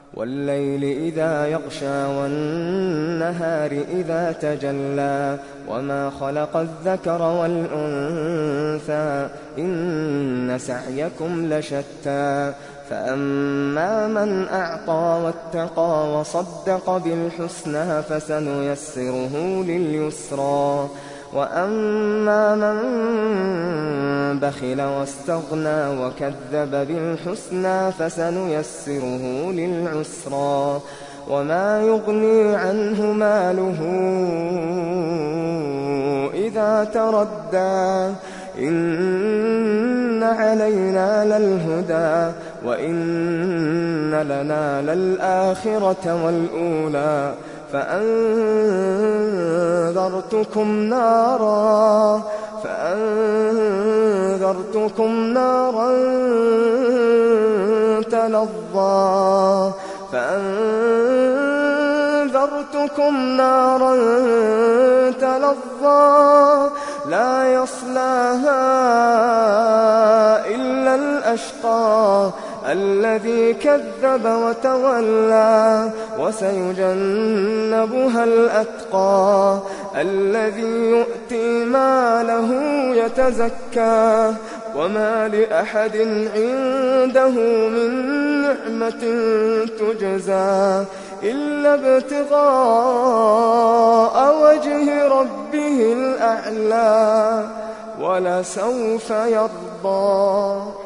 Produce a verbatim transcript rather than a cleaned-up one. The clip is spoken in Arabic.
والليل إذا يغشى والنهار إذا تجلى وما خلق الذكر والأنثى إن سعيكم لشتى فأما من أعطى واتقى وصدق بالحسنى فسنيسره لليسرى وأما من بخل واستغنى وكذب بالحسنى فسنيسره للعسرى وما يغني عنه ماله إذا تردى إن علينا للهدى وإن لنا للآخرة والأولى فأنذرتكم نارا فأنذرتكم نارا تلظى فأنذرتكم نارا تلظى لا يصلاها إلا الأشقى الذي كذب وتولى وسيجنبها الأتقى الذي يؤتي ماله يتزكى وما لأحد عنده من نعمة تجزى إلا ابتغاء وجه ربه الأعلى ولسوف يرضى.